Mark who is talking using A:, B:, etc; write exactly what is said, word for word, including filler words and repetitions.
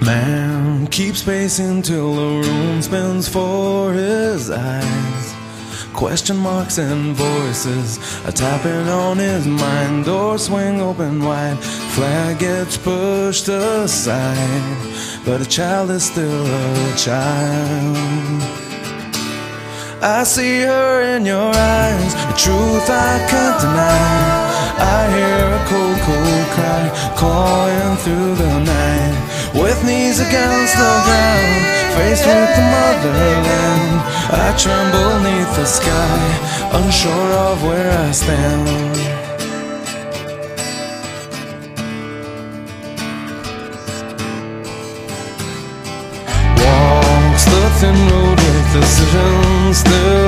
A: Man keeps pacing till the room spins for his eyes. Question marks and voices are tapping on his mind. Doors swing open wide, flag gets pushed aside, but a child is still a child. I see her in your eyes, a truth I can't deny. I hear a cold, cold cry calling through the night. With knees against the ground, faced with the motherland, I tremble neath the sky, unsure of where I stand. Walks the thin road with decision still